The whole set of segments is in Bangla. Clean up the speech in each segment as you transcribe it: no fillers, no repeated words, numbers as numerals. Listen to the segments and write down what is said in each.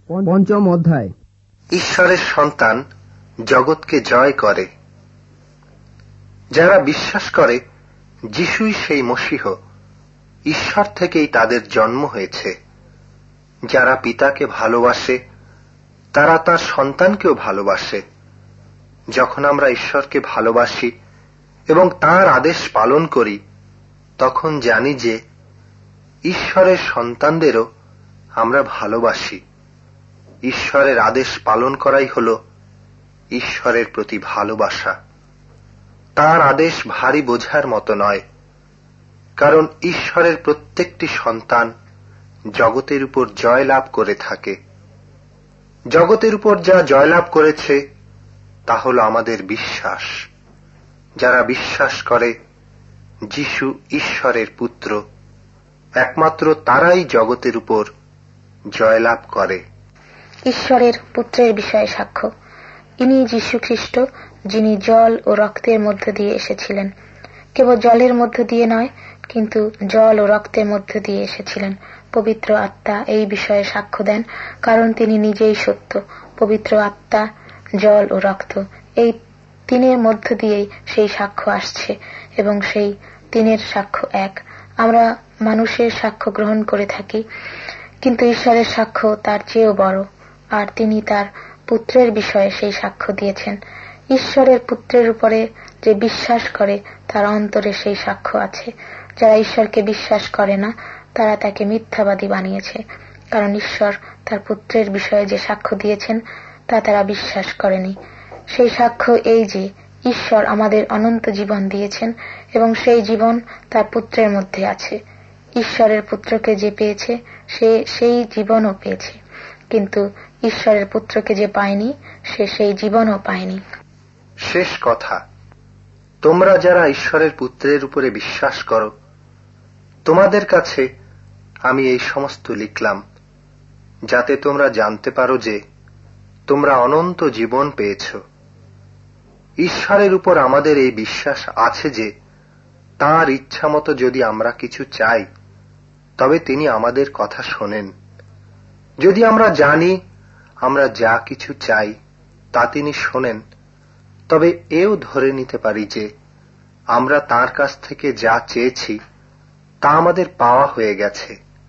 পঞ্চম অধ্যায়। ঈশ্বরের সন্তান জগৎকে জয় করে। যারা বিশ্বাস করে যিশুই সেই মসীহ, ঈশ্বর থেকেই তাদের জন্ম হয়েছে। যারা পিতাকে ভালোবাসে তারা তার সন্তানকেও ভালোবাসে। যখন আমরা ঈশ্বরকে ভালোবাসি এবং তাঁর আদেশ পালন করি, তখন জানি যে ঈশ্বরের সন্তানদেরও আমরা ভালোবাসি। ঈশ্বরের আদেশ পালন করাই হল ঈশ্বরের প্রতি ভালোবাসা। তাঁর আদেশ ভারী বোঝার মতো নয়, কারণ ঈশ্বরের প্রত্যেকটি সন্তান জগতের উপর জয়লাভ করে থাকে। জগতের উপর যা জয়লাভ করেছে তা হল আমাদের বিশ্বাস। যারা বিশ্বাস করে যিশু ঈশ্বরের পুত্র, একমাত্র তারাই জগতের উপর জয়লাভ করে। ঈশ্বরের পুত্রের বিষয়ে সাক্ষ্য। ইনি যীশু খ্রিস্ট, যিনি জল ও রক্তের মধ্য দিয়ে এসেছিলেন। কেবল জলের মধ্য দিয়ে নয়, কিন্তু জল ও রক্তের মধ্য দিয়ে এসেছিলেন। পবিত্র আত্মা এই বিষয়ে সাক্ষ্য দেন, কারণ তিনি নিজেই সত্য। পবিত্র আত্মা, জল ও রক্ত, এই তিনের মধ্য দিয়েই সেই সাক্ষ্য আসছে, এবং সেই তিনের সাক্ষ্য এক। আমরা মানুষের সাক্ষ্য গ্রহণ করে থাকি, কিন্তু ঈশ্বরের সাক্ষ্য তার চেয়েও বড়, আর তিনি তার পুত্রের বিষয়ে সেই সাক্ষ্য দিয়েছেন। ঈশ্বরের পুত্রের উপরে যে বিশ্বাস করে তার অন্তরে সেই সাক্ষ্য আছে। যারা ঈশ্বরকে বিশ্বাস করে না, তারা তাকে মিথ্যাবাদী বানিয়েছে, কারণ ঈশ্বর তার পুত্রের বিষয়ে যে সাক্ষ্য দিয়েছেন তা তারা বিশ্বাস করেনি। সেই সাক্ষ্য এই যে ঈশ্বর আমাদের অনন্ত জীবন দিয়েছেন, এবং সেই জীবন তার পুত্রের মধ্যে আছে। ঈশ্বরের পুত্রকে যে পেয়েছে সে সেই জীবনও পেয়েছে, কিন্তু ঈশ্বরের পুত্রকে যে পায়নি সে সেই জীবনও পায়নি। শেষ কথা, তোমরা যারা ঈশ্বরের পুত্রের উপরে বিশ্বাস করো, তোমাদের কাছে আমি এই সমস্ত লিখলাম, যাতে তোমরা জানতে পারো যে তোমরা অনন্ত জীবন পেয়েছ। ঈশ্বরের উপর আমাদের এই বিশ্বাস আছে যে তাঁর ইচ্ছামতো যদি আমরা কিছু চাই, তবে তিনি আমাদের কথা শোনেন। যদি আমরা জানি আমরা যা কিছু চাই তা তিনি শোনেন, তবে এও ধরে নিতে পারি যে আমরা তাঁর কাছ থেকে যা চেয়েছি তা আমাদের পাওয়া হয়ে গেছে।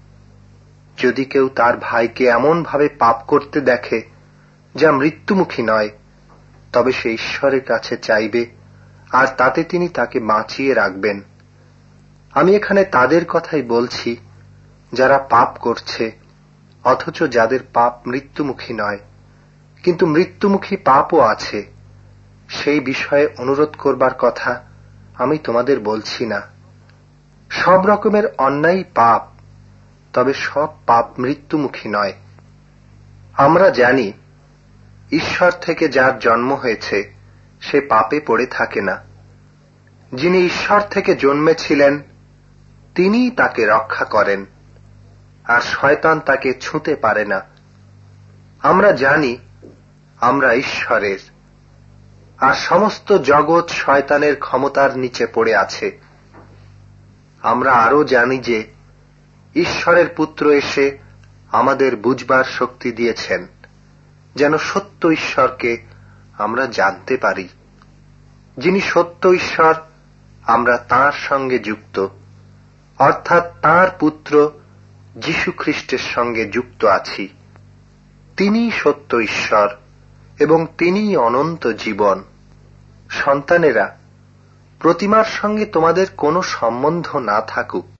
যদি কেউ তার ভাইকে এমন ভাবে পাপ করতে দেখে যা মৃত্যুমুখী নয়, তবে সে ঈশ্বরের কাছে চাইবে, আর তাতে তিনি তাকে বাঁচিয়ে রাখবেন। আমি এখানে তাদের কথাই বলছি যারা পাপ করছে, অথচ যাদের পাপ মৃত্যুমুখী নয়, কিন্তু মৃত্যুমুখী পাপও আছে। সেই বিষয়ে অনুরোধ করবার কথা আমি তোমাদের বলছি না। সব রকমের অন্যায় পাপ, তবে সব পাপ মৃত্যুমুখী নয়। আমরা জানি ঈশ্বর থেকে যার জন্ম হয়েছে সে পাপে পড়ে থাকে না। যিনি ঈশ্বর থেকে জন্মেছিলেন তিনিই তাকে রক্ষা করেন, আর শয়তান তাকে ছুঁতে পারে না। আমরা জানি আমরা ঈশ্বরের, আর সমস্ত জগৎ শয়তানের ক্ষমতার নিচে পড়ে আছে। আমরা আরো জানি যে ঈশ্বরের পুত্র এসে আমাদের বুঝবার শক্তি দিয়েছেন, যেন সত্য ঈশ্বরকে আমরা জানতে পারি। যিনি সত্য ঈশ্বর, আমরা তাঁর সঙ্গে যুক্ত, অর্থাৎ তাঁর পুত্র যীশু খ্রিস্টের সঙ্গে যুক্ত আছি। তিনিই সত্য ঈশ্বর এবং তিনিই অনন্ত জীবন। সন্তানেরা, প্রতিমার সঙ্গে তোমাদের কোনো সম্বন্ধ না থাকুক।